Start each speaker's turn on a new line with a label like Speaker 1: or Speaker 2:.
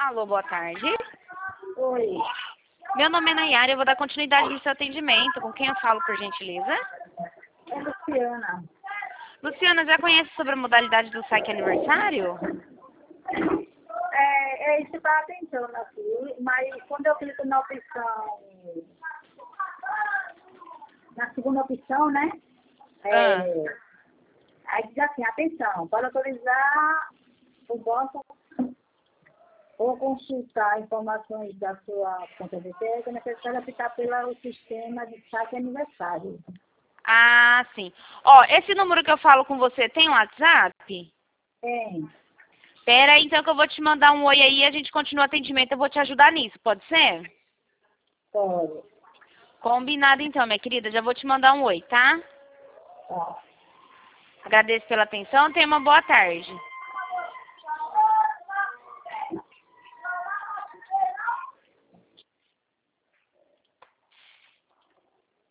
Speaker 1: Alô, boa tarde.
Speaker 2: Oi,
Speaker 1: Meu nome é Nayara, eu vou dar continuidade no seu atendimento. Com quem eu falo, por gentileza?
Speaker 2: é Luciana.
Speaker 1: Luciana, já conhece sobre a modalidade do saque aniversário?
Speaker 2: É isso que eu estava pensando aqui, mas quando eu clico na opção, na segunda opção, né? Aí diz assim, atenção, para autorizar o banco ou consultar informações da sua conta de crédito, é necessário optar pelo sistema de saque aniversário.
Speaker 1: Ah, sim. Ó, esse número que eu falo com você tem um WhatsApp?
Speaker 2: Tem,
Speaker 1: Pera aí, então que eu vou te mandar um oi aí e a gente continua o atendimento. Eu vou te ajudar nisso, pode ser?
Speaker 2: pode.
Speaker 1: Combinado então, minha querida. Já vou te mandar um oi, tá?
Speaker 2: Tá.
Speaker 1: Agradeço pela atenção. Tenha uma boa tarde.